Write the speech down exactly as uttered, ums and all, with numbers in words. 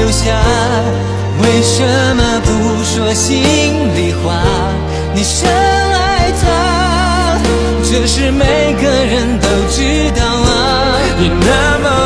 留下，为什么不说心里话？你深爱他，这是每个人都知道啊。你那么